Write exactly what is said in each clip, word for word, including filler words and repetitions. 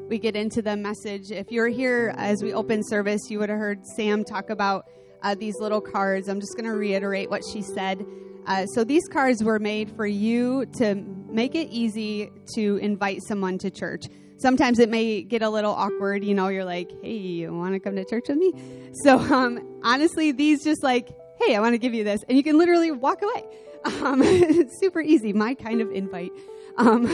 we get into the message. If you were here as we opened service, you would have heard Sam talk about uh, these little cards. I'm just going to reiterate what she said. Uh, so these cards were made for you to make it easy to invite someone to church. Sometimes it may get a little awkward. You know, you're like, hey, you want to come to church with me? So um, honestly, these just like, hey, I want to give you this. And you can literally walk away. Um, it's super easy, my kind of invite. Um,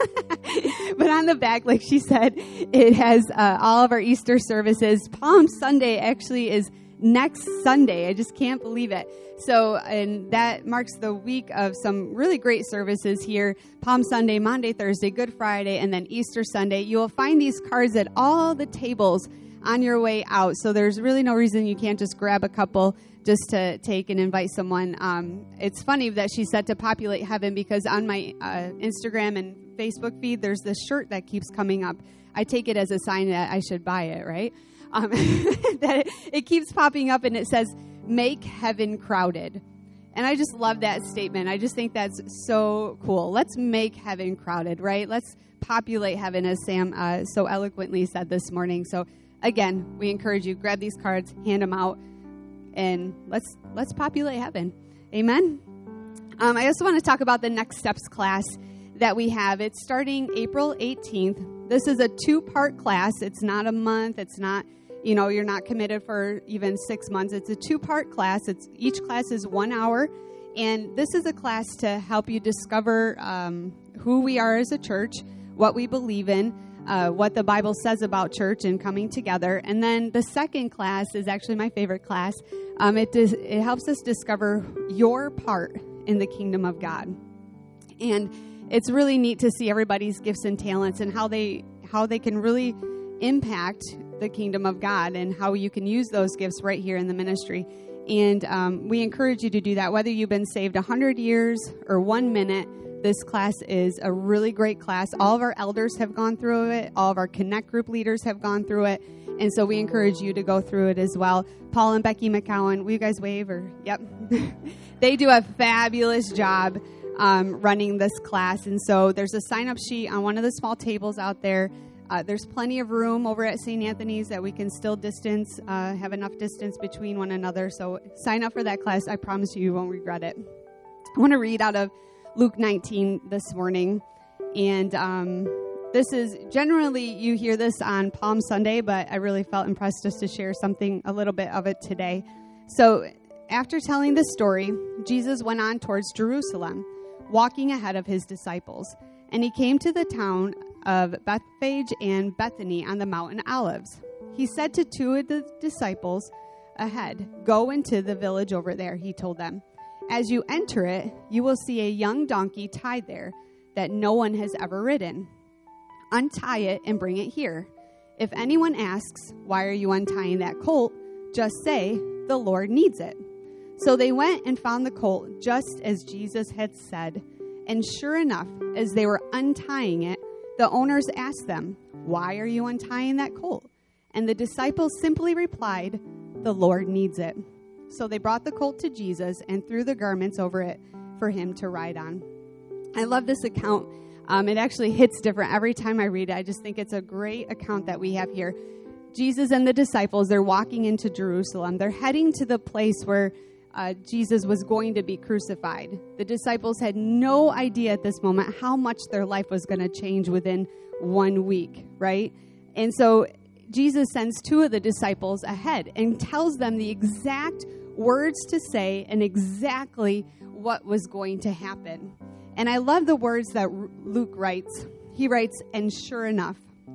but on the back, like she said, it has uh, all of our Easter services. Palm Sunday actually is next Sunday. I just can't believe it. So, and that marks the week of some really great services here. Palm Sunday, Monday, Thursday, Good Friday, and then Easter Sunday. You will find these cards at all the tables on your way out. So there's really no reason you can't just grab a couple just to take and invite someone. Um, it's funny that she said to populate heaven, because on my uh, Instagram and Facebook feed, there's this shirt that keeps coming up. I take it as a sign that I should buy it, right? Um, that it, it keeps popping up, and it says, make heaven crowded. And I just love that statement. I just think that's so cool. Let's make heaven crowded, right? Let's populate heaven, as Sam uh, so eloquently said this morning. So again, we encourage you, grab these cards, hand them out, and let's let's populate heaven. Amen? Um, I also want to talk about the Next Steps class that we have. It's starting April eighteenth. This is a two-part class. It's not a month. It's not, you know, you're not committed for even six months. It's a two-part class. It's each class is one hour. And this is a class to help you discover um, who we are as a church, what we believe in, Uh, what the Bible says about church and coming together. And then the second class is actually my favorite class. Um, it dis- it helps us discover your part in the kingdom of God. And it's really neat to see everybody's gifts and talents and how they how they can really impact the kingdom of God, and how you can use those gifts right here in the ministry. And um, we encourage you to do that, whether you've been saved one hundred years or one minute. This class is a really great class. All of our elders have gone through it. All of our Connect group leaders have gone through it. And so we encourage you to go through it as well. Paul and Becky McCowan, will you guys wave? Or yep. They do a fabulous job um, running this class. And so there's a sign-up sheet on one of the small tables out there. Uh, there's plenty of room over at Saint Anthony's that we can still distance, uh, have enough distance between one another. So sign up for that class. I promise you, you won't regret it. I want to read out of Luke nineteen this morning, and um, this is generally you hear this on Palm Sunday, but I really felt impressed just to share something, a little bit of it today. So after telling this story, Jesus went on towards Jerusalem, walking ahead of his disciples, and he came to the town of Bethphage and Bethany on the Mountain Olives. He said to two of the disciples ahead, "Go into the village over there," he told them. "As you enter it, you will see a young donkey tied there that no one has ever ridden. Untie it and bring it here. If anyone asks, 'Why are you untying that colt?' just say, 'The Lord needs it.'" So they went and found the colt just as Jesus had said. And sure enough, as they were untying it, the owners asked them, "Why are you untying that colt?" And the disciples simply replied, "The Lord needs it." So they brought the colt to Jesus and threw the garments over it for him to ride on. I love this account. Um, it actually hits different every time I read it. I just think it's a great account that we have here. Jesus and the disciples, they're walking into Jerusalem. They're heading to the place where uh, Jesus was going to be crucified. The disciples had no idea at this moment how much their life was going to change within one week, right? And so Jesus sends two of the disciples ahead and tells them the exact words to say and exactly what was going to happen. And I love the words that Luke writes. He writes, "And sure enough."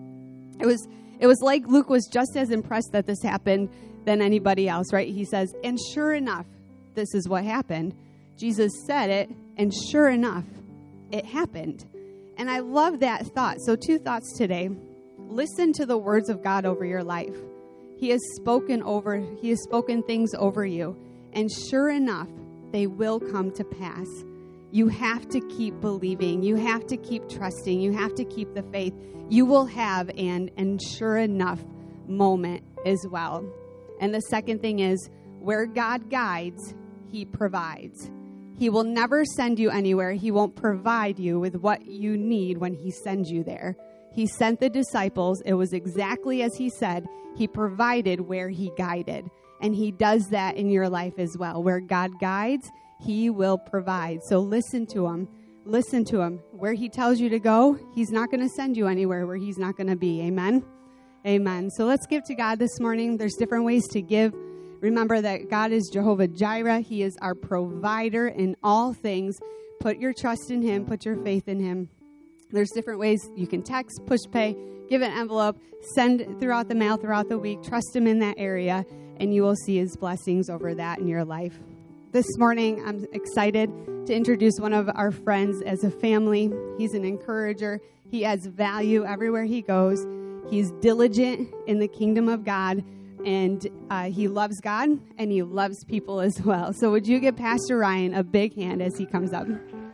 It was it was like Luke was just as impressed that this happened than anybody else, right? He says, "And sure enough, this is what happened." Jesus said it, and sure enough, it happened. And I love that thought. So two thoughts today. Listen to the words of God over your life. He has spoken over, he has spoken things over you. And sure enough, they will come to pass. You have to keep believing. You have to keep trusting. You have to keep the faith. You will have an and sure enough moment as well. And the second thing is, where God guides, he provides. He will never send you anywhere. He won't provide you with what you need when he sends you there. He sent the disciples. It was exactly as he said. He provided where he guided. And he does that in your life as well. Where God guides, he will provide. So listen to him. Listen to him. Where he tells you to go, he's not going to send you anywhere where he's not going to be. Amen? Amen. So let's give to God this morning. There's different ways to give. Remember that God is Jehovah Jireh. He is our provider in all things. Put your trust in him. Put your faith in him. There's different ways you can text, push pay, give an envelope, send throughout the mail throughout the week. Trust him in that area, and you will see his blessings over that in your life. This morning, I'm excited to introduce one of our friends as a family. He's an encourager. He adds value everywhere he goes. He's diligent in the kingdom of God, and uh, he loves God, and he loves people as well. So would you give Pastor Ryan a big hand as he comes up?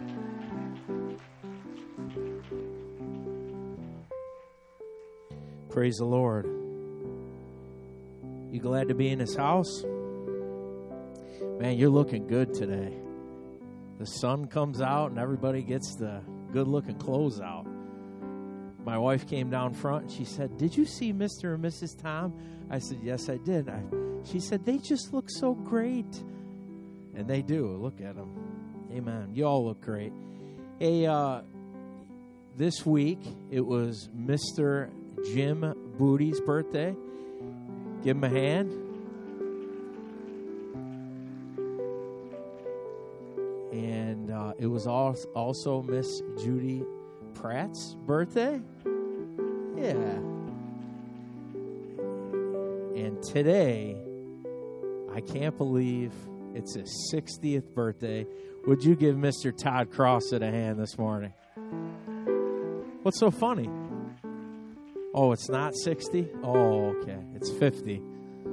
Praise the Lord. You glad to be in his house? Man, you're looking good today. The sun comes out and everybody gets the good-looking clothes out. My wife came down front and she said, "Did you see Mister and Missus Tom?" I said, "Yes, I did." I, she said, "They just look so great." And they do. Look at them. Amen. You all look great. Hey, uh, this week it was Mister Jim Booty's birthday. Give him a hand. And uh, it was also Miss Judy Pratt's birthday. Yeah. And today, I can't believe it's his sixtieth birthday. Would you give Mister Todd Crossett a hand this morning? What's so funny? Oh, it's not sixty? Oh, okay. It's fifty.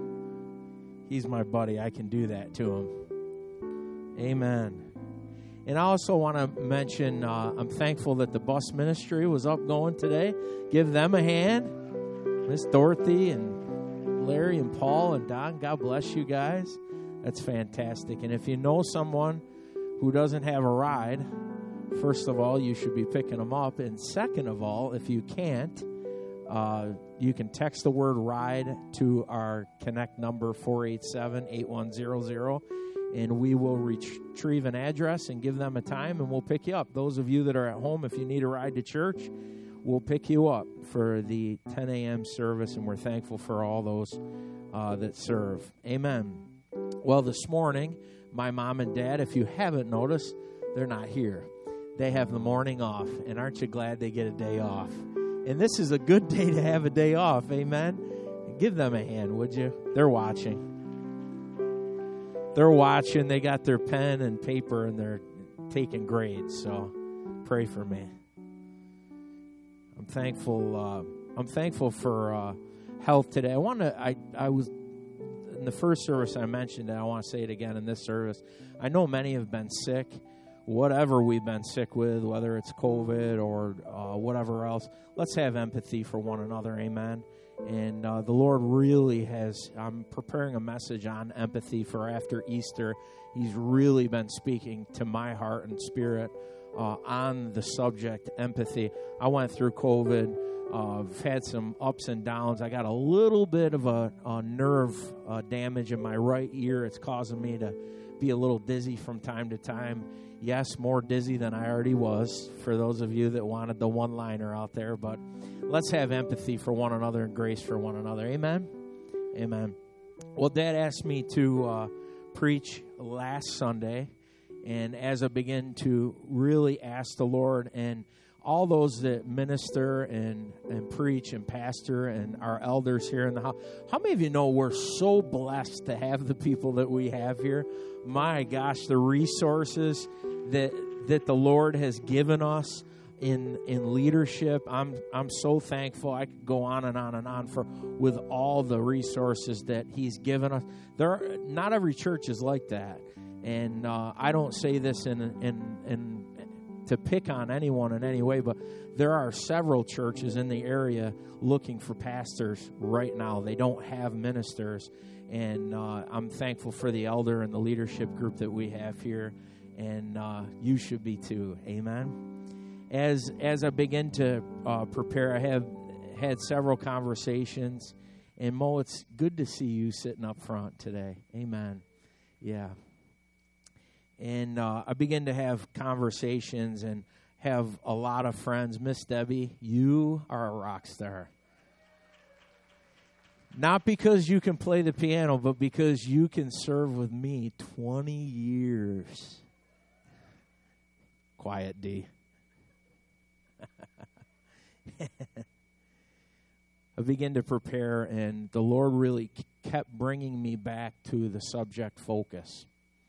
He's my buddy. I can do that to him. Amen. And I also want to mention, uh, I'm thankful that the bus ministry was up going today. Give them a hand. Miss Dorothy and Larry and Paul and Don, God bless you guys. That's fantastic. And if you know someone who doesn't have a ride, first of all, you should be picking them up. And second of all, if you can't, uh, you can text the word RIDE to our Connect number, four eight seven, eight one zero zero. And we will retrieve an address and give them a time, and we'll pick you up. Those of you that are at home, if you need a ride to church, we'll pick you up for the ten a.m. service, and we're thankful for all those uh, that serve. Amen. Well, this morning, my mom and dad, if you haven't noticed, they're not here. They have the morning off, and aren't you glad they get a day off? And this is a good day to have a day off. Amen. Give them a hand, would you? They're watching. They're watching. They got their pen and paper, and they're taking grades. So pray for me. I'm thankful. Uh, I'm thankful for uh, health today. I want to. I I was in the first service. I mentioned it. I want to say it again in this service. I know many have been sick. Whatever we've been sick with, whether it's COVID or uh, whatever else, let's have empathy for one another. Amen. And uh, the Lord really has, I'm preparing a message on empathy for after Easter. He's really been speaking to my heart and spirit uh, on the subject, empathy. I went through COVID. Uh, I've had some ups and downs. I got a little bit of a, a nerve uh, damage in my right ear. It's causing me to be a little dizzy from time to time. Yes, more dizzy than I already was, for those of you that wanted the one-liner out there. But let's have empathy for one another and grace for one another. Amen? Amen. Well, Dad asked me to uh, preach last Sunday, and as I begin to really ask the Lord, and all those that minister and, and preach and pastor and our elders here in the house, how many of you know we're so blessed to have the people that we have here? My gosh, the resources that that the Lord has given us in in leadership. I'm I'm so thankful. I could go on and on and on for with all the resources that He's given us. There are, not every church is like that, and uh, I don't say this in in in to pick on anyone in any way, but there are several churches in the area looking for pastors right now. They don't have ministers, and uh, I'm thankful for the elder and the leadership group that we have here, and uh, you should be too. Amen. as as I begin to uh, prepare, I have had several conversations. And Mo, it's good to see you sitting up front today. Amen. Yeah. And uh, I begin to have conversations and have a lot of friends. Miss Debbie, you are a rock star. Not because you can play the piano, but because you can serve with me twenty years. Quiet, D. I began to prepare, and the Lord really kept bringing me back to the subject focus.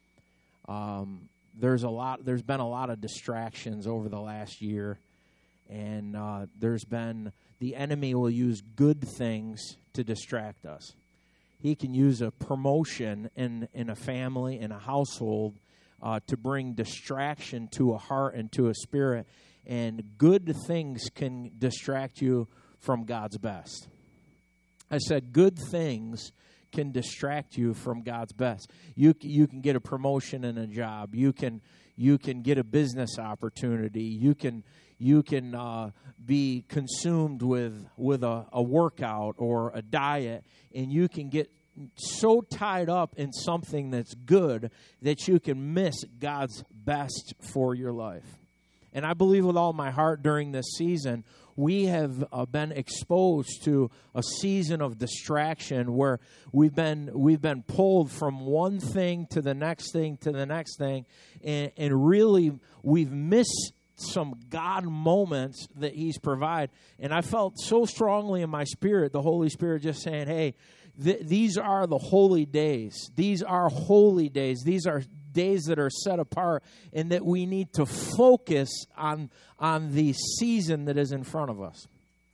Um, there's a lot. There's been a lot of distractions over the last year, and uh, there's been the enemy will use good things to distract us. He can use a promotion in in a family, in a household, uh, to bring distraction to a heart and to a spirit. And good things can distract you from God's best. I said good things can distract you from God's best. You you can get a promotion in a job. You can you can get a business opportunity. You can you can uh, be consumed with with a, a workout or a diet, and you can get so tied up in something that's good that you can miss God's best for your life. And I believe with all my heart during this season, we have uh, been exposed to a season of distraction where we've been we've been pulled from one thing to the next thing to the next thing, and, and really we've missed some God moments that He's provided. And I felt so strongly in my spirit, the Holy Spirit just saying, hey, th- these are the holy days. These are holy days. These are days that are set apart, and that we need to focus on, on the season that is in front of us.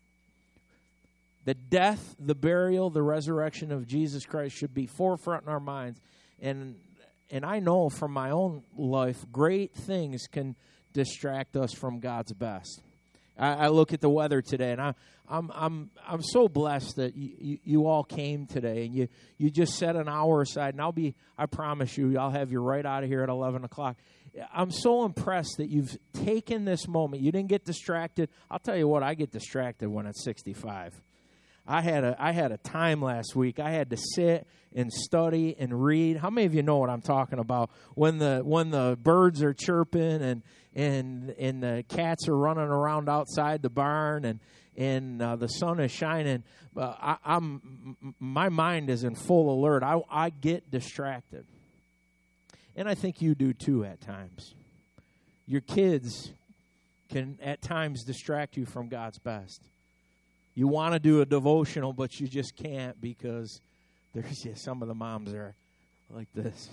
The death, the burial, the resurrection of Jesus Christ should be forefront in our minds. And and I know from my own life, great things can distract us from God's best. I, I look at the weather today, and I, I'm I'm I'm so blessed that you, you, you all came today, and you, you just set an hour aside. And I'll be, I promise you, I'll have you right out of here at eleven o'clock. I'm so impressed that you've taken this moment. You didn't get distracted. I'll tell you what, I get distracted when it's sixty-five. I had a I had a time last week. I had to sit and study and read. How many of you know what I'm talking about? When the when the birds are chirping and and and the cats are running around outside the barn and and uh, the sun is shining. Uh, I, I'm my mind is in full alert. I I get distracted, and I think you do too at times. Your kids can at times distract you from God's best. You want to do a devotional, but you just can't because there's yeah, some of the moms are like this.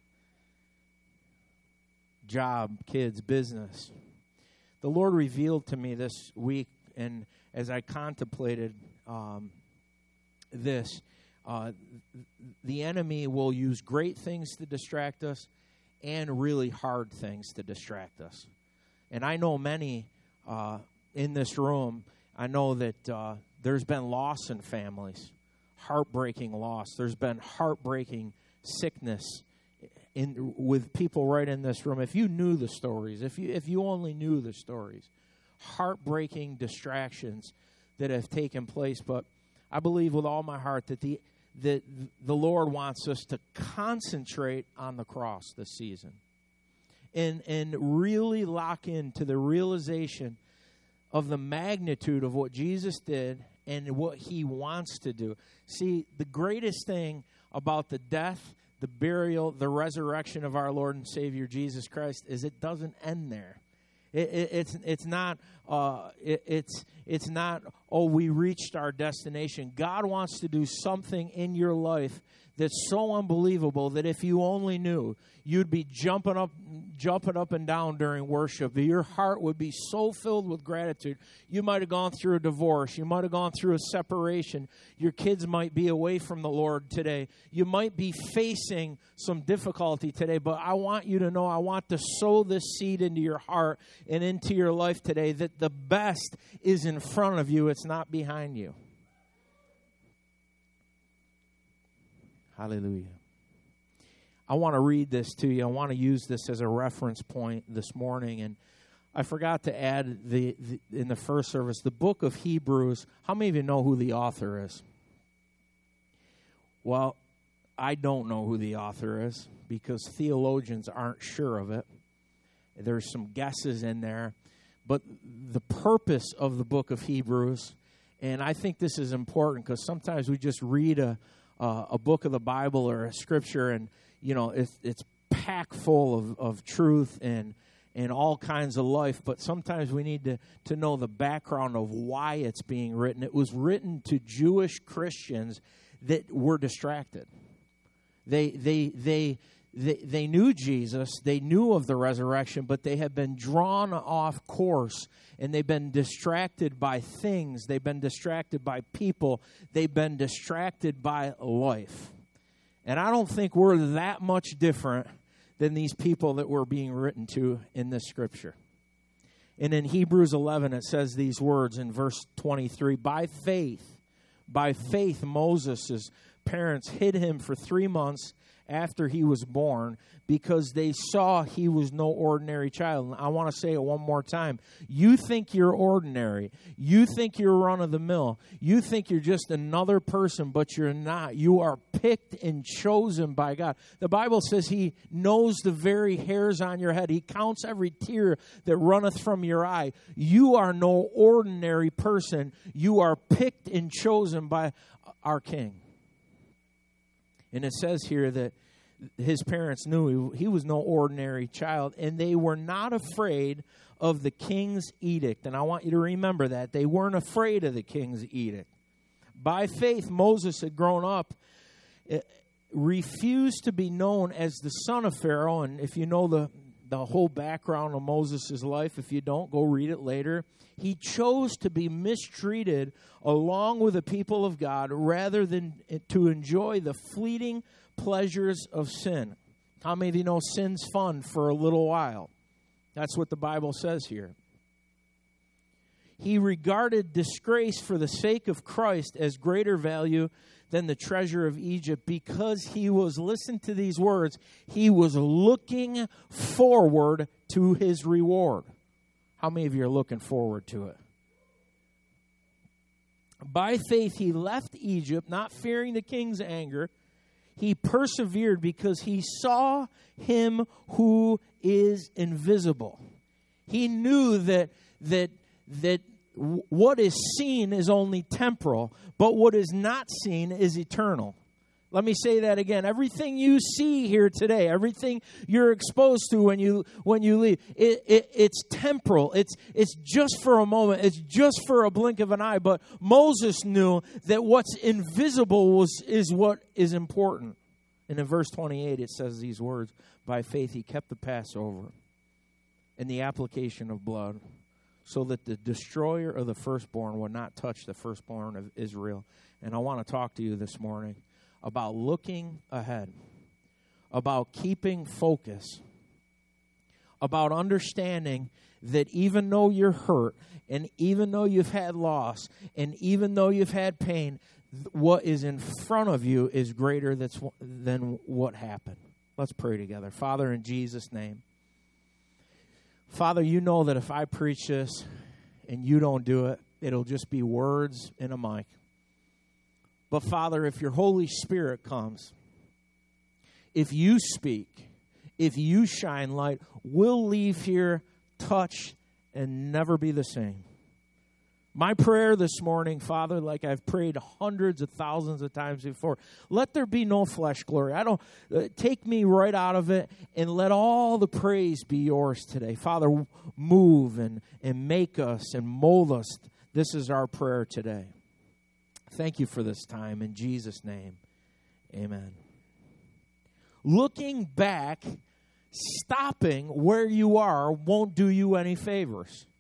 Job, kids, business. The Lord revealed to me this week, and as I contemplated um, this, uh, the enemy will use great things to distract us and really hard things to distract us. And I know many uh, in this room, I know that uh, there's been loss in families, heartbreaking loss. There's been heartbreaking sickness in with people right in this room. If you knew the stories, if you if you only knew the stories, heartbreaking distractions that have taken place. But I believe with all my heart that the that the Lord wants us to concentrate on the cross this season, and and really lock into the realization of the magnitude of what Jesus did and what He wants to do. See, the greatest thing about the death, the burial, the resurrection of our Lord and Savior Jesus Christ is it doesn't end there. It, it, it's it's not uh, it, it's it's not oh we reached our destination. God wants to do something in your life that's so unbelievable that if you only knew, you'd be jumping up jumping up and down during worship. Your heart would be so filled with gratitude. You might have gone through a divorce. You might have gone through a separation. Your kids might be away from the Lord today. You might be facing some difficulty today, but I want you to know, I want to sow this seed into your heart and into your life today that the best is in front of you. It's not behind you. Hallelujah. I want to read this to you. I want to use this as a reference point this morning. And I forgot to add the, the in the first service, the book of Hebrews. How many of you know who the author is? Well, I don't know who the author is because theologians aren't sure of it. There's some guesses in there. But the purpose of the book of Hebrews, and I think this is important because sometimes we just read a uh, a book of the Bible or a scripture, and you know it's it's packed full of, of truth and and all kinds of life. But sometimes we need to to know the background of why it's being written. It was written to Jewish Christians that were distracted. They they they. They, they knew Jesus, they knew of the resurrection, but they have been drawn off course, and they've been distracted by things, they've been distracted by people, they've been distracted by life. And I don't think we're that much different than these people that we're being written to in this scripture. And in Hebrews eleven, it says these words in verse twenty-three, by faith, by faith Moses' parents hid him for three months after he was born, because they saw he was no ordinary child. And I want to say it one more time. You think you're ordinary. You think you're run-of-the-mill. You think you're just another person, but you're not. You are picked and chosen by God. The Bible says he knows the very hairs on your head. He counts every tear that runneth from your eye. You are no ordinary person. You are picked and chosen by our King. And it says here that his parents knew he, he was no ordinary child, and they were not afraid of the king's edict. And I want you to remember that. They weren't afraid of the king's edict. By faith, Moses had grown up, refused to be known as the son of Pharaoh. And if you know the, the whole background of Moses' life, if you don't, go read it later. He chose to be mistreated along with the people of God rather than to enjoy the fleeting pleasures of sin. How many of you know sin's fun for a little while? That's what the Bible says here. He regarded disgrace for the sake of Christ as greater value than the treasure of Egypt, because he was, listen to these words, he was looking forward to his reward. How many of you are looking forward to it? By faith, he left Egypt, not fearing the king's anger. He persevered because he saw him who is invisible. He knew that that that what is seen is only temporal, but what is not seen is eternal. Let me say that again. Everything you see here today, everything you're exposed to when you when you leave, it, it, it's temporal. It's it's just for a moment. It's just for a blink of an eye. But Moses knew that what's invisible was is what is important. And in verse twenty-eight, it says these words: by faith he kept the Passover and the application of blood, so that the destroyer of the firstborn would not touch the firstborn of Israel. And I want to talk to you this morning about looking ahead, about keeping focus, about understanding that even though you're hurt, and even though you've had loss, and even though you've had pain, what is in front of you is greater than what happened. Let's pray together. Father, in Jesus' name. Father, you know that if I preach this and you don't do it, it'll just be words and a mic. But Father, if your Holy Spirit comes, if you speak, if you shine light, we'll leave here touched and never be the same. My prayer this morning, Father, like I've prayed hundreds of thousands of times before, let there be no flesh glory. I don't uh, take me right out of it, and let all the praise be yours today. Father, move and, and make us and mold us. This is our prayer today. Thank you for this time. In Jesus' name, amen. Looking back, stopping where you are won't do you any favors.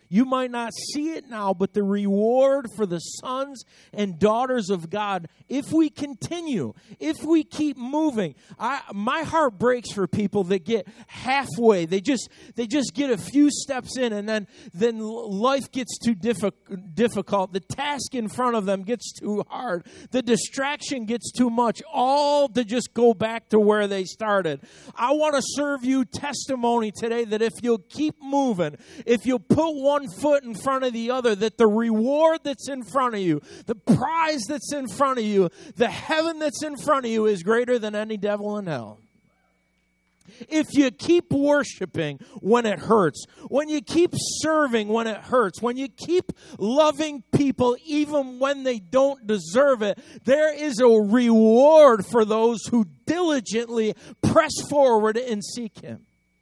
You might not see it now, but the reward for the sons and daughters of God, if we continue, if we keep moving, I, my heart breaks for people that get halfway. They just they just get a few steps in, and then then life gets too diffi- difficult. The task in front of them gets too hard. The distraction gets too much, all to just go back to where they started. I want to serve you testimony today that if you'll keep moving, if you'll put one One foot in front of the other, that the reward that's in front of you, the prize that's in front of you, the heaven that's in front of you is greater than any devil in hell. If you keep worshiping when it hurts, when you keep serving when it hurts, when you keep loving people even when they don't deserve it, there is a reward for those who diligently press forward and seek Him.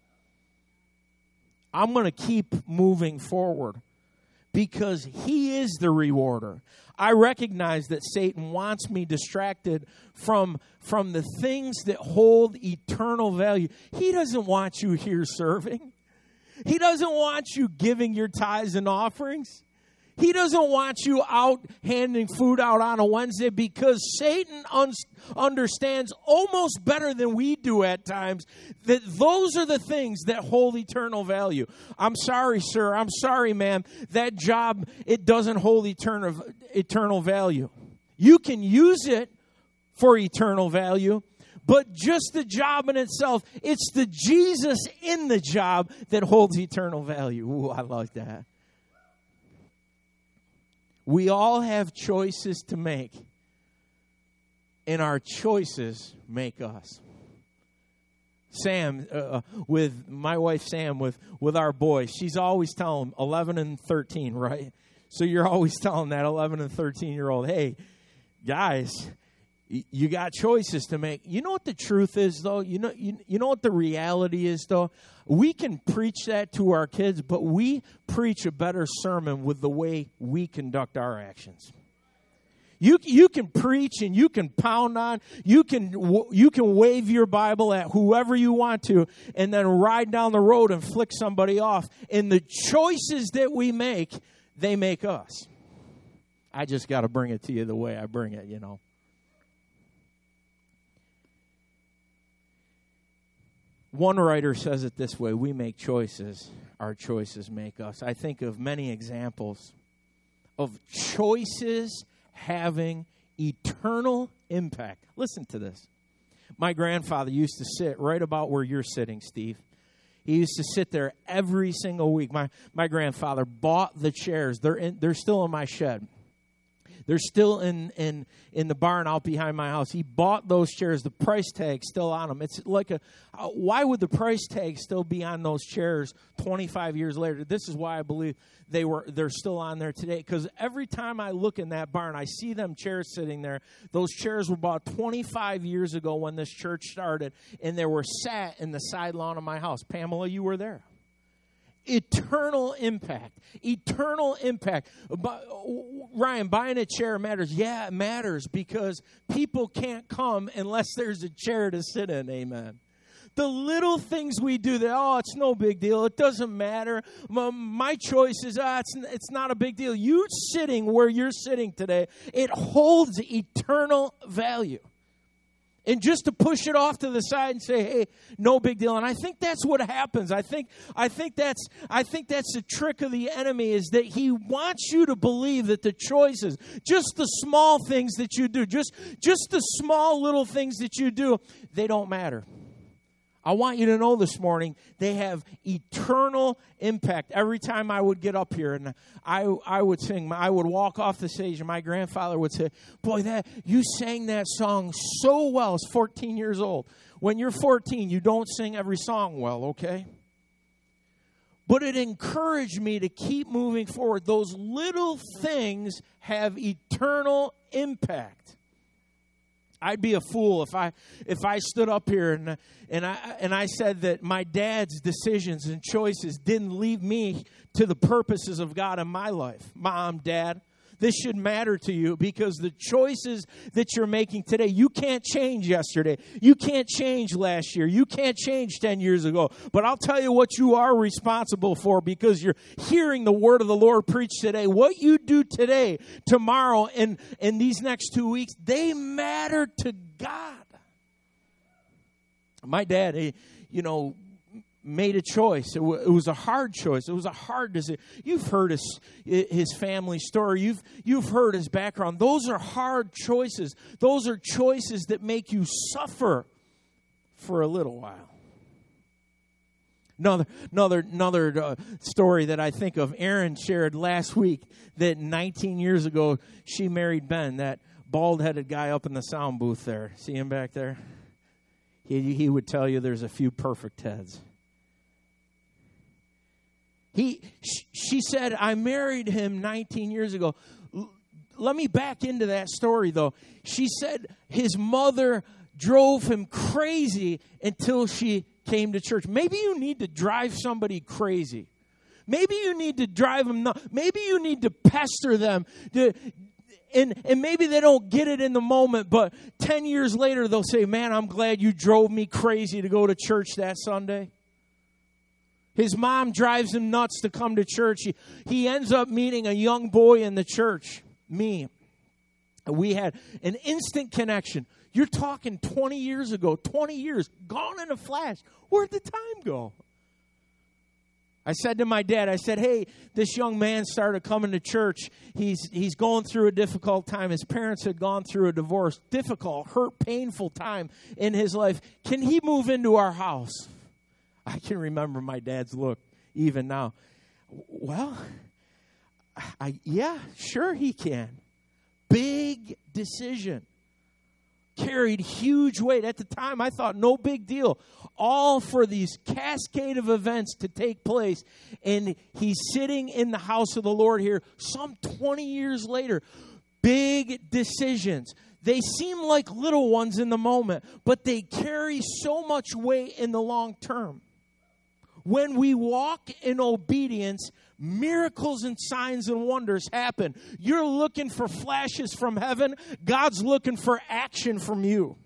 I'm going to keep moving forward because He is the rewarder. I recognize that Satan wants me distracted from, from the things that hold eternal value. He doesn't want you here serving. He doesn't want you giving your tithes and offerings. He doesn't want you out handing food out on a Wednesday, because Satan un- understands almost better than we do at times that those are the things that hold eternal value. I'm sorry, sir. I'm sorry, ma'am. That job, it doesn't hold eternal, eternal value. You can use it for eternal value, but just the job in itself, it's the Jesus in the job that holds eternal value. Ooh, I like that. We all have choices to make, and our choices make us. Sam, uh, with my wife Sam, with, with our boys, she's always telling them, eleven and thirteen, right? So you're always telling that eleven and thirteen-year-old, hey, guys, y- you got choices to make. You know what the truth is, though? You know, you, you know what the reality is, though? We can preach that to our kids, but we preach a better sermon with the way we conduct our actions. You you can preach and you can pound on, you can you can wave your Bible at whoever you want to, and then ride down the road and flick somebody off. And the choices that we make, they make us. I just got to bring it to you the way I bring it, you know. One writer says it this way: we make choices, our choices make us. I think of many examples of choices having eternal impact. Listen to this. My grandfather used to sit right about where you're sitting, Steve. He used to sit there every single week. My my grandfather bought the chairs. They're in, they're still in my shed. They're still in, in, in the barn out behind my house. He bought those chairs. The price tag's still on them. It's like a, uh, why would the price tag still be on those chairs twenty-five years later? This is why I believe they were, they're still on there today. Because every time I look in that barn, I see them chairs sitting there. Those chairs were bought twenty-five years ago when this church started, and they were sat in the side lawn of my house. Pamela, you were there. Eternal impact. Eternal impact. But, Ryan, buying a chair matters. Yeah, it matters because people can't come unless there's a chair to sit in. Amen. The little things we do that, oh, it's no big deal. It doesn't matter. My, my choice is, ah, it's, it's not a big deal. You sitting where you're sitting today, it holds eternal value. And just to push it off to the side and say, hey, no big deal. And I think that's what happens. I think I think that's I think that's the trick of the enemy, is that he wants you to believe that the choices, just the small things that you do, just, just the small little things that you do, they don't matter. I want you to know this morning, they have eternal impact. Every time I would get up here and I I would sing, I would walk off the stage and my grandfather would say, boy, that you sang that song so well. I was fourteen years old. When you're fourteen, you don't sing every song well, okay? But it encouraged me to keep moving forward. Those little things have eternal impact. I'd be a fool if I if I stood up here and and I and I said that my dad's decisions and choices didn't lead me to the purposes of God in my life. Mom, Dad, this should matter to you, because the choices that you're making today, you can't change yesterday. You can't change last year. You can't change ten years ago. But I'll tell you what you are responsible for, because you're hearing the word of the Lord preached today. What you do today, tomorrow, and, and these next two weeks, they matter to God. My dad, he, you know, made a choice. It, w- it was a hard choice. It was a hard decision. You've heard his, his family story. You've, you've heard his background. Those are hard choices. Those are choices that make you suffer for a little while. Another, another, another uh, story that I think of, Erin shared last week that nineteen years ago she married Ben, that bald-headed guy up in the sound booth there. See him back there? He, he would tell you there's a few perfect heads. He, she said, I married him nineteen years ago. L- let me back into that story, though. She said his mother drove him crazy until she came to church. Maybe you need to drive somebody crazy. Maybe you need to drive them nuts. Maybe you need to pester them. To, and, and maybe they don't get it in the moment, but ten years later they'll say, man, I'm glad you drove me crazy to go to church that Sunday. His mom drives him nuts to come to church. He, he ends up meeting a young boy in the church, me. We had an instant connection. You're talking twenty years ago, twenty years, gone in a flash. Where'd the time go? I said to my dad, I said, hey, this young man started coming to church. He's he's going through a difficult time. His parents had gone through a divorce. Difficult, hurt, painful time in his life. Can he move into our house? I can remember my dad's look even now. Well, I yeah, sure he can. Big decision. Carried huge weight. At the time, I thought no big deal. All for these cascade of events to take place. And he's sitting in the house of the Lord here some twenty years later. Big decisions. They seem like little ones in the moment, but they carry so much weight in the long term. When we walk in obedience, miracles and signs and wonders happen. You're looking for flashes from heaven. God's looking for action from you.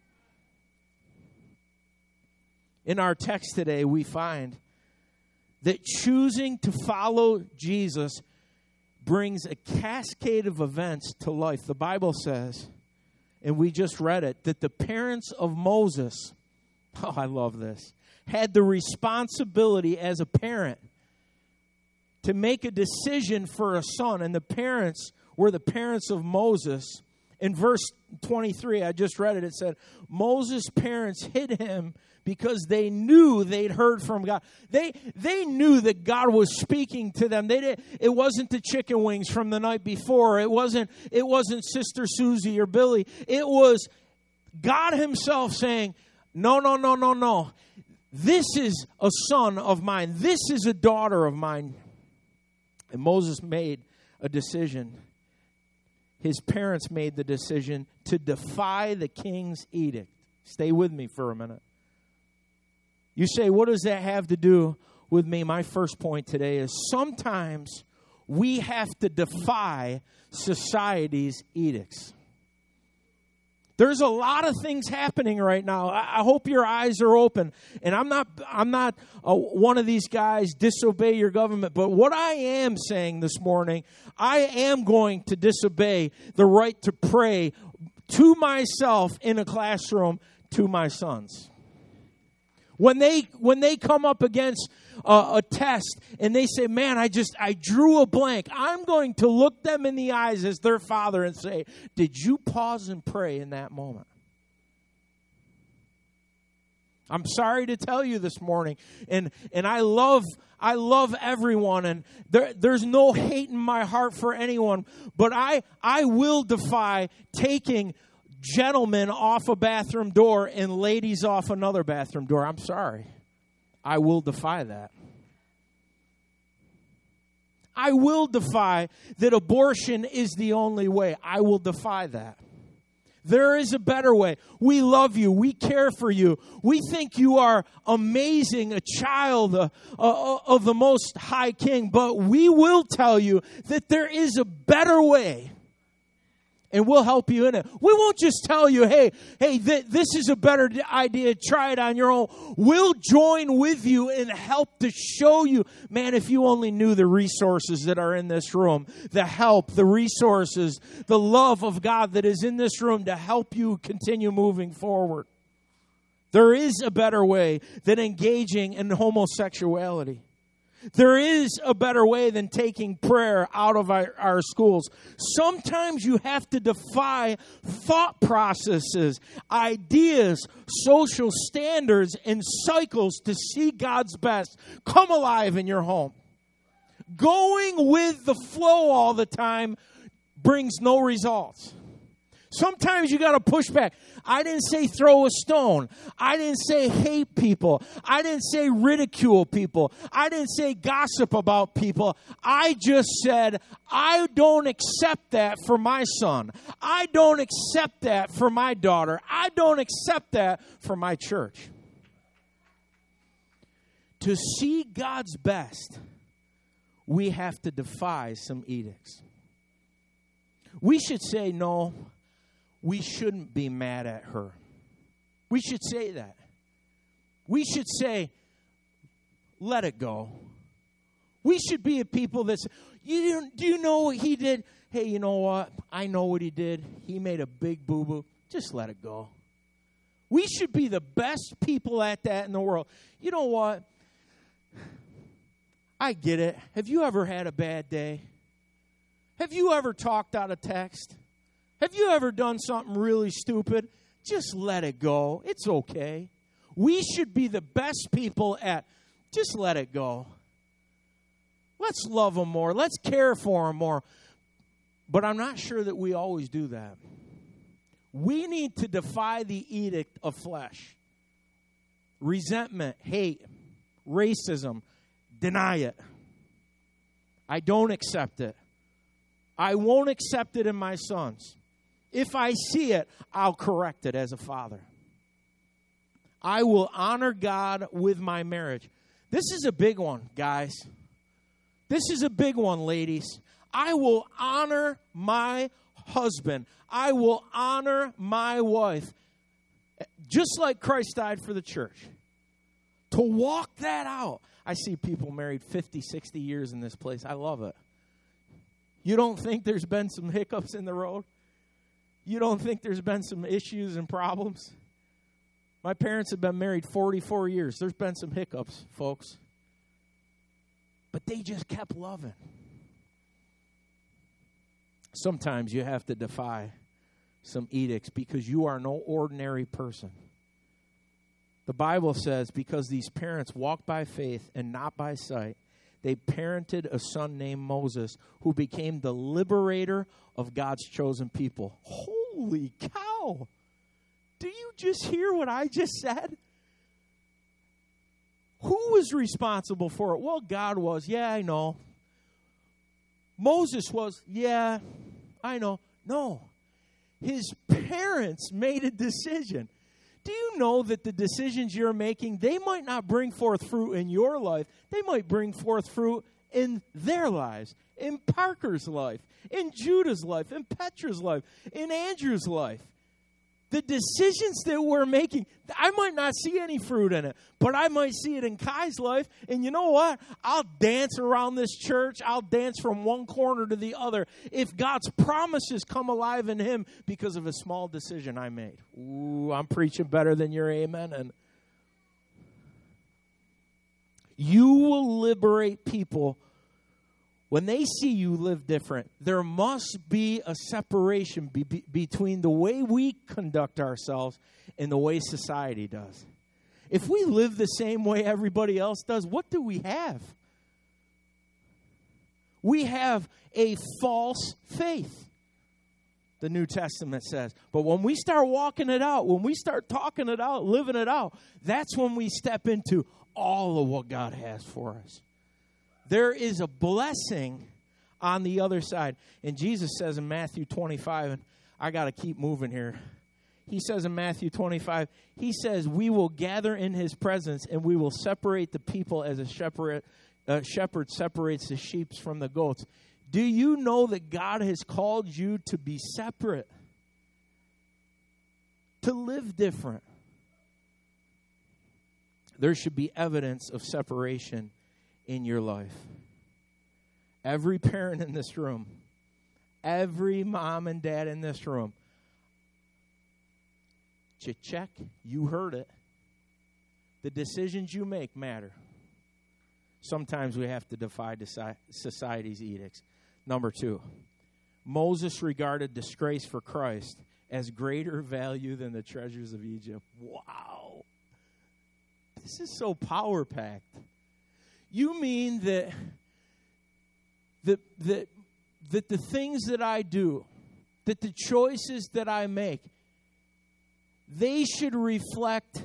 In our text today, we find that choosing to follow Jesus brings a cascade of events to life. The Bible says, and we just read it, that the parents of Moses, oh, I love this, had the responsibility as a parent to make a decision for a son. And the parents were the parents of Moses. In verse twenty-three, I just read it, it said, Moses' parents hid him because they knew they'd heard from God. They they knew that God was speaking to them. They didn't, it wasn't the chicken wings from the night before. It wasn't, it wasn't Sister Susie or Billy. It was God himself saying, no, no, no, no, no. This is a son of mine. This is a daughter of mine. And Moses made a decision. His parents made the decision to defy the king's edict. Stay with me for a minute. You say, what does that have to do with me? My first point today is sometimes we have to defy society's edicts. There's a lot of things happening right now. I, I hope your eyes are open. And I'm not I'm not uh, one of these guys, disobey your government. But what I am saying this morning, I am going to disobey the right to pray to myself in a classroom to my sons. When they when they come up against uh, a test and they say, man, I just, I drew a blank, I'm going to look them in the eyes as their father and say, did you pause and pray in that moment? I'm sorry to tell you this morning, and and I love I love everyone, and there, there's no hate in my heart for anyone, but I I will defy taking gentlemen off a bathroom door and ladies off another bathroom door. I'm sorry. I will defy that. I will defy that abortion is the only way. I will defy that. There is a better way. We love you. We care for you. We think you are amazing, a child uh, uh, of the Most High King. But we will tell you that there is a better way. And we'll help you in it. We won't just tell you, hey, hey, th- this is a better idea. Try it on your own. We'll join with you and help to show you. Man, if you only knew the resources that are in this room, the help, the resources, the love of God that is in this room to help you continue moving forward. There is a better way than engaging in homosexuality. There is a better way than taking prayer out of our, our schools. Sometimes you have to defy thought processes, ideas, social standards, and cycles to see God's best come alive in your home. Going with the flow all the time brings no results. Sometimes you got to push back. I didn't say throw a stone. I didn't say hate people. I didn't say ridicule people. I didn't say gossip about people. I just said, I don't accept that for my son. I don't accept that for my daughter. I don't accept that for my church. To see God's best, we have to defy some edicts. We should say, no, we shouldn't be mad at her. We should say that. We should say, let it go. We should be a people that say, you, do you know what he did? Hey, you know what? I know what he did. He made a big boo-boo. Just let it go. We should be the best people at that in the world. You know what? I get it. Have you ever had a bad day? Have you ever talked out of text? Have you ever done something really stupid? Just let it go. It's okay. We should be the best people at just let it go. Let's love them more. Let's care for them more. But I'm not sure that we always do that. We need to defy the edict of flesh. Resentment, hate, racism, deny it. I don't accept it. I won't accept it in my sons. If I see it, I'll correct it as a father. I will honor God with my marriage. This is a big one, guys. This is a big one, ladies. I will honor my husband. I will honor my wife. Just like Christ died for the church. To walk that out. I see people married fifty, sixty years in this place. I love it. You don't think there's been some hiccups in the road? You don't think there's been some issues and problems? My parents have been married forty-four years. There's been some hiccups, folks. But they just kept loving. Sometimes you have to defy some edicts because you are no ordinary person. The Bible says because these parents walked by faith and not by sight, they parented a son named Moses who became the liberator of God's chosen people. Holy cow! Do you just hear what I just said? Who was responsible for it? Well, God was. Yeah, I know. Moses was. Yeah, I know. No. His parents made a decision. Do you know that the decisions you're making, they might not bring forth fruit in your life. They might bring forth fruit in their lives, in Parker's life, in Judah's life, in Petra's life, in Andrew's life. The decisions that we're making, I might not see any fruit in it, but I might see it in Kai's life. And you know what? I'll dance around this church. I'll dance from one corner to the other if God's promises come alive in him because of a small decision I made. Ooh, I'm preaching better than your amen. And you will liberate people. When they see you live different, there must be a separation be- be- between the way we conduct ourselves and the way society does. If we live the same way everybody else does, what do we have? We have a false faith, the New Testament says. But when we start walking it out, when we start talking it out, living it out, that's when we step into all of what God has for us. There is a blessing on the other side. And Jesus says in Matthew twenty-five, and I got to keep moving here. He says in Matthew twenty-five, he says, we will gather in his presence and we will separate the people as a shepherd, uh, shepherd separates the sheep from the goats. Do you know that God has called you to be separate? To live different? There should be evidence of separation in your life. Every parent in this room, every mom and dad in this room, check, you heard it. The decisions you make matter. Sometimes we have to defy society's edicts. Number two, Moses regarded disgrace for Christ as greater value than the treasures of Egypt. Wow. This is so power-packed. You mean that, that, that, that the things that I do, that the choices that I make, they should reflect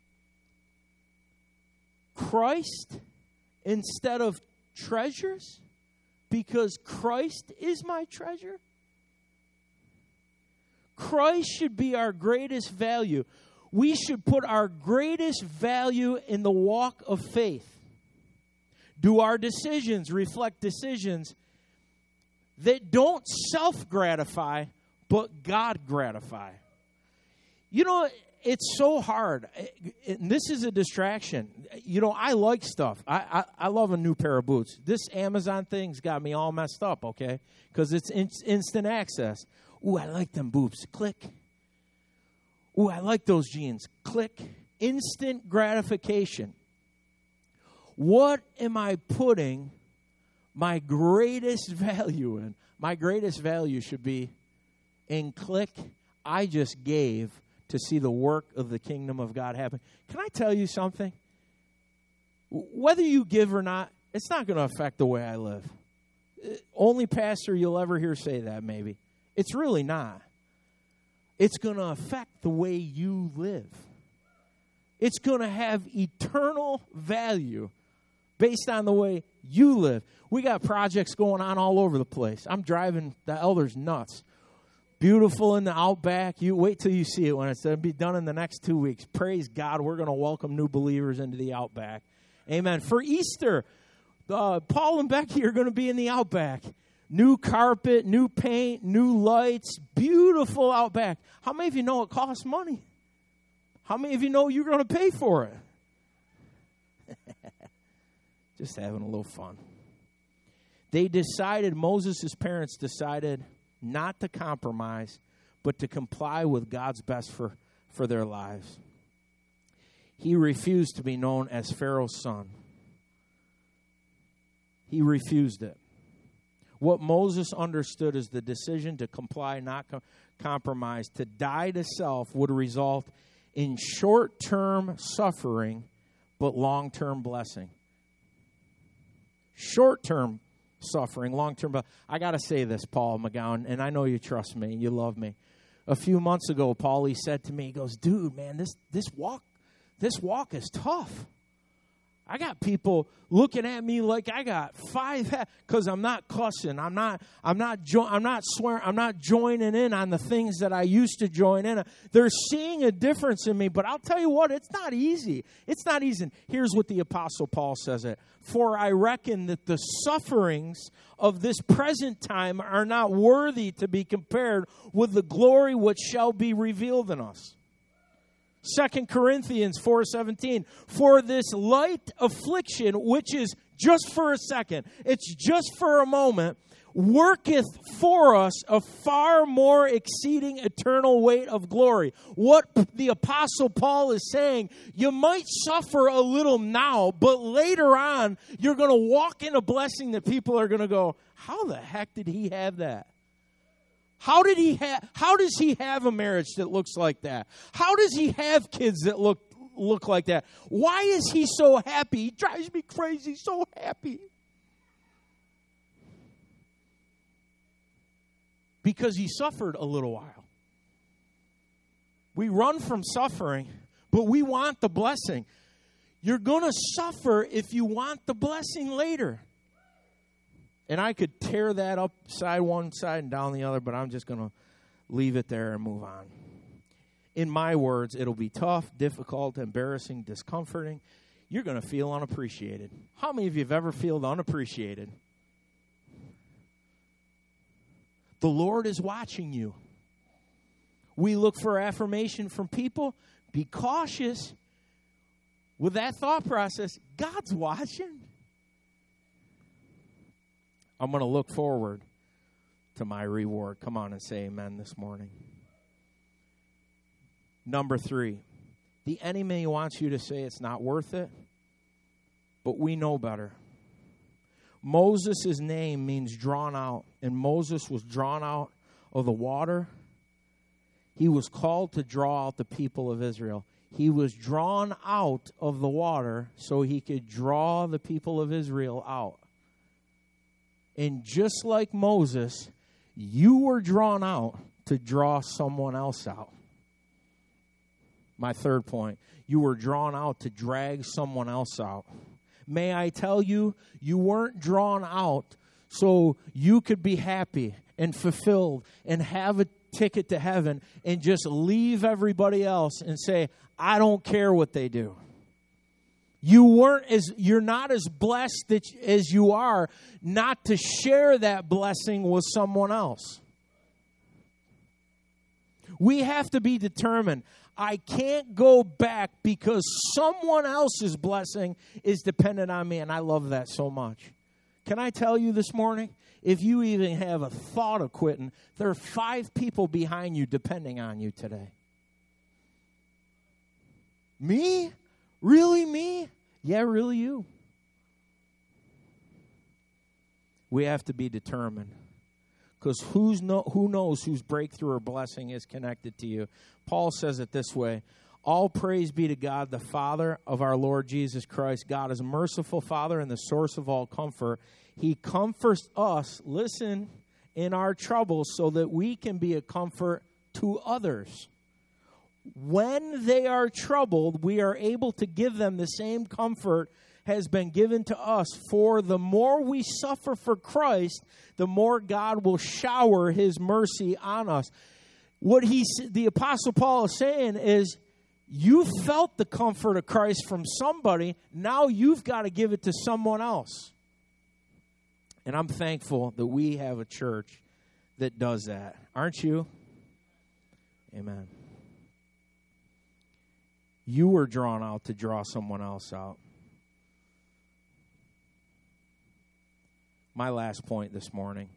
Christ instead of treasures? Because Christ is my treasure? Christ should be our greatest value. We should put our greatest value in the walk of faith. Do our decisions reflect decisions that don't self-gratify, but God-gratify? You know, it's so hard. And this is a distraction. You know, I like stuff. I, I, I love a new pair of boots. This Amazon thing's got me all messed up, okay? Because it's in, instant access. Ooh, I like them boobs. Click. Ooh, I like those jeans. Click. Instant gratification. What am I putting my greatest value in? My greatest value should be in click. I just gave to see the work of the kingdom of God happen. Can I tell you something? Whether you give or not, it's not going to affect the way I live. Only pastor you'll ever hear say that, maybe. It's really not. It's going to affect the way you live. It's going to have eternal value based on the way you live. We got projects going on all over the place. I'm driving the elders nuts. Beautiful in the Outback. You wait till you see it when it's going to be done in the next two weeks. Praise God, we're going to welcome new believers into the Outback. Amen. For Easter, uh, Paul and Becky are going to be in the Outback. New carpet, new paint, new lights, beautiful Outback. How many of you know it costs money? How many of you know you're going to pay for it? Just having a little fun. They decided, Moses' parents decided not to compromise, but to comply with God's best for, for their lives. He refused to be known as Pharaoh's son. He refused it. What Moses understood is the decision to comply, not com- compromise, to die to self would result in short-term suffering, but long-term blessing. Short-term suffering, long-term. But I got to say this, Paul McGowan, and I know you trust me, you love me. A few months ago, Paulie said to me, he goes, dude, man, this this walk, this walk is tough. I got people looking at me like I got five because I'm not cussing. I'm not. I'm not. Jo- I'm not swearing. I'm not joining in on the things that I used to join in. They're seeing a difference in me. But I'll tell you what, it's not easy. It's not easy. Here's what the Apostle Paul says: "It for I reckon that the sufferings of this present time are not worthy to be compared with the glory which shall be revealed in us." Second Corinthians four seventeen, for this light affliction, which is just for a second, it's just for a moment, worketh for us a far more exceeding eternal weight of glory. What the Apostle Paul is saying, you might suffer a little now, but later on, you're going to walk in a blessing that people are going to go, how the heck did he have that? How did he have? How does he have a marriage that looks like that? How does he have kids that look look like that? Why is he so happy? He drives me crazy. So happy because he suffered a little while. We run from suffering, but we want the blessing. You're going to suffer if you want the blessing later. And I could tear that upside one side and down the other, but I'm just going to leave it there and move on. In my words, it'll be tough, difficult, embarrassing, discomforting. You're going to feel unappreciated. How many of you have ever felt unappreciated? The Lord is watching you. We look for affirmation from people. Be cautious with that thought process. God's watching. I'm going to look forward to my reward. Come on and say amen this morning. Number three, the enemy wants you to say it's not worth it, but we know better. Moses' name means drawn out, and Moses was drawn out of the water. He was called to draw out the people of Israel. He was drawn out of the water so he could draw the people of Israel out. And just like Moses, you were drawn out to draw someone else out. My third point, you were drawn out to drag someone else out. May I tell you, you weren't drawn out so you could be happy and fulfilled and have a ticket to heaven and just leave everybody else and say, I don't care what they do. You weren't as you're not as blessed that, as you are not to share that blessing with someone else. We have to be determined. I can't go back because someone else's blessing is dependent on me, and I love that so much. Can I tell you this morning, if you even have a thought of quitting, there are five people behind you depending on you today. Me? Really me? Yeah, really you. We have to be determined. Because who's no, who knows whose breakthrough or blessing is connected to you. Paul says it this way. All praise be to God, the Father of our Lord Jesus Christ. God is a merciful Father and the source of all comfort. He comforts us, listen, in our troubles so that we can be a comfort to others. When they are troubled, we are able to give them the same comfort has been given to us. For the more we suffer for Christ, the more God will shower his mercy on us. What he, the Apostle Paul is saying is, you felt the comfort of Christ from somebody. Now you've got to give it to someone else. And I'm thankful that we have a church that does that. Aren't you? Amen. You were drawn out to draw someone else out. My last point this morning.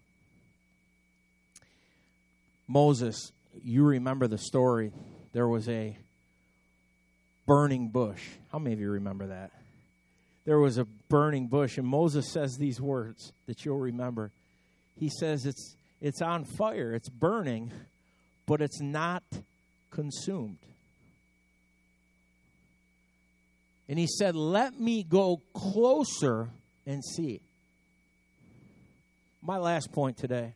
Moses, you remember the story. There was a burning bush. How many of you remember that? There was a burning bush, and Moses says these words that you'll remember. He says it's it's on fire, it's burning, but it's not consumed. And he said, let me go closer and see. My last point today.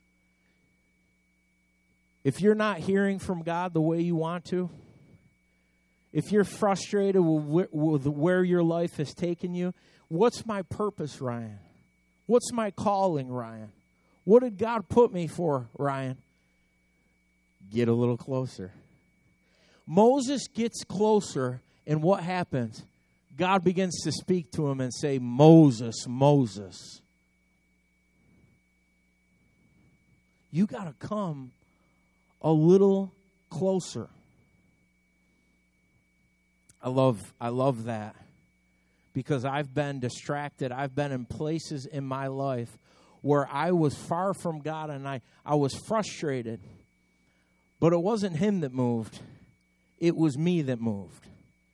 If you're not hearing from God the way you want to, if you're frustrated with, with where your life has taken you, what's my purpose, Ryan? What's my calling, Ryan? What did God put me for, Ryan? Get a little closer. Moses gets closer, and what happens? God begins to speak to him and say, Moses, Moses. You got to come a little closer. I love I love that because I've been distracted. I've been in places in my life where I was far from God and I, I was frustrated. But it wasn't him that moved. It was me that moved.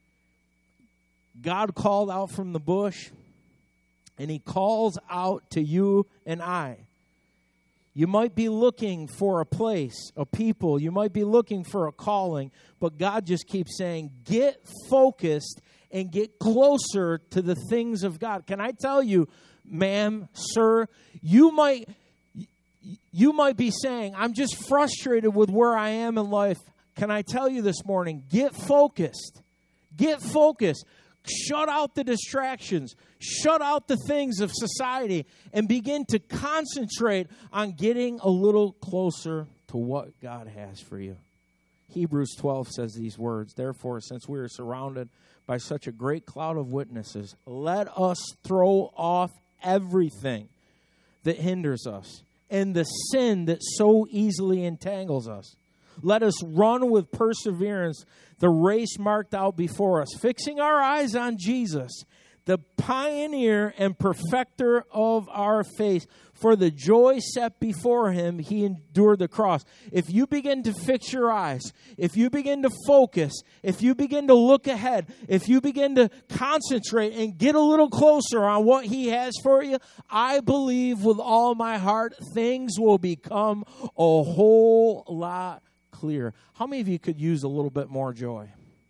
God called out from the bush, and he calls out to you and I. You might be looking for a place, a people. You might be looking for a calling. But God just keeps saying, get focused and get closer to the things of God. Can I tell you, ma'am, sir, you might, you might be saying, I'm just frustrated with where I am in life. Can I tell you this morning, get focused. Get focused. Shut out the distractions. Shut out the things of society and begin to concentrate on getting a little closer to to what God has for you. Hebrews twelve says these words, therefore, since we are surrounded by such a great cloud of witnesses, let us throw off everything that hinders us and the sin that so easily entangles us. Let us run with perseverance the race marked out before us, fixing our eyes on Jesus, the pioneer and perfecter of our faith. For the joy set before him, he endured the cross. If you begin to fix your eyes, if you begin to focus, if you begin to look ahead, if you begin to concentrate and get a little closer on what he has for you, I believe with all my heart things will become a whole lot clearer. How many of you could use a little bit more joy?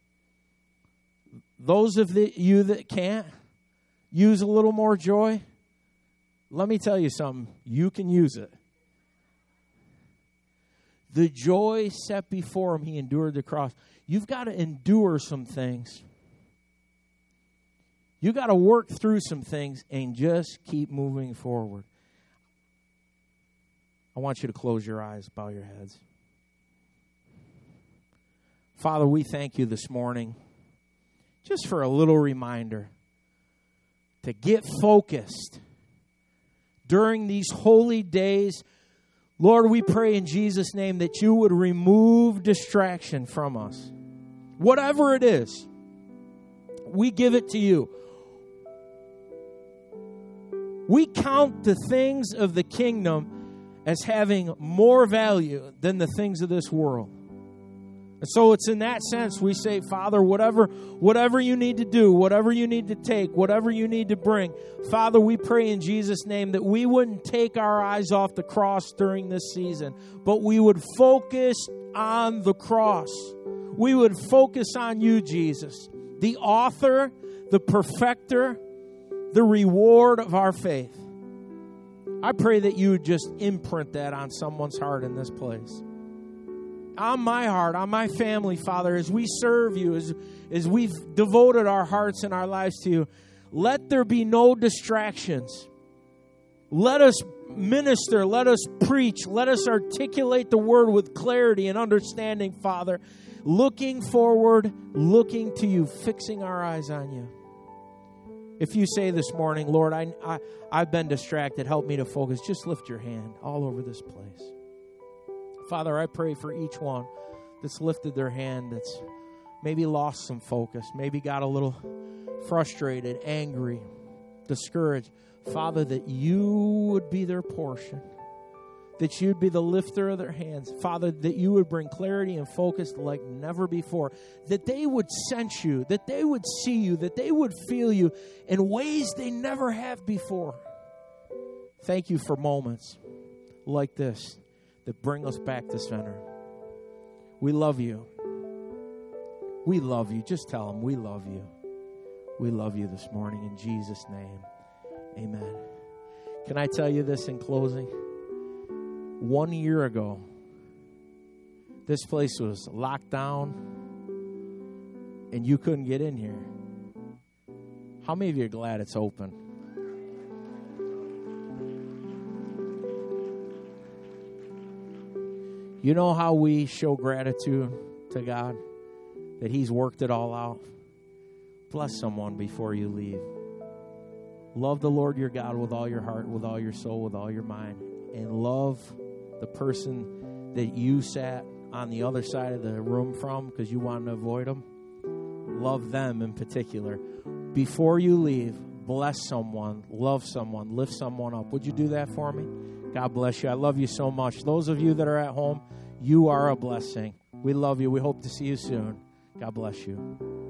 Those of the, you that can't use a little more joy, let me tell you something. You can use it. The joy set before him, he endured the cross. You've got to endure some things. You've got to work through some things and just keep moving forward. I want you to close your eyes, bow your heads. Father, we thank you this morning just for a little reminder to get focused during these holy days. Lord, we pray in Jesus' name that you would remove distraction from us. Whatever it is, we give it to you. We count the things of the kingdom as having more value than the things of this world. And so it's in that sense we say, Father, whatever, whatever you need to do, whatever you need to take, whatever you need to bring, Father, we pray in Jesus' name that we wouldn't take our eyes off the cross during this season, but we would focus on the cross. We would focus on you, Jesus, the author, the perfecter, the reward of our faith. I pray that you would just imprint that on someone's heart in this place. On my heart, on my family, Father, as we serve you, as, as we've devoted our hearts and our lives to you, let there be no distractions. Let us minister, let us preach, let us articulate the word with clarity and understanding, Father, looking forward, looking to you, fixing our eyes on you. If you say this morning, Lord, I, I, I've been distracted, help me to focus, just lift your hand all over this place. Father, I pray for each one that's lifted their hand, that's maybe lost some focus, maybe got a little frustrated, angry, discouraged. Father, that you would be their portion, that you'd be the lifter of their hands. Father, that you would bring clarity and focus like never before, that they would sense you, that they would see you, that they would feel you in ways they never have before. Thank you for moments like this that bring us back to center. We love you. We love you. Just tell them we love you. We love you this morning in Jesus' name. Amen. Can I tell you this in closing? One year ago, this place was locked down and you couldn't get in here. How many of you are glad it's open? You know how we show gratitude to God? That he's worked it all out. Bless someone before you leave. Love the Lord your God with all your heart, with all your soul, with all your mind. And love the person that you sat on the other side of the room from because you wanted to avoid them. Love them in particular. Before you leave, bless someone, love someone, lift someone up. Would you do that for me? God bless you. I love you so much. Those of you that are at home, you are a blessing. We love you. We hope to see you soon. God bless you.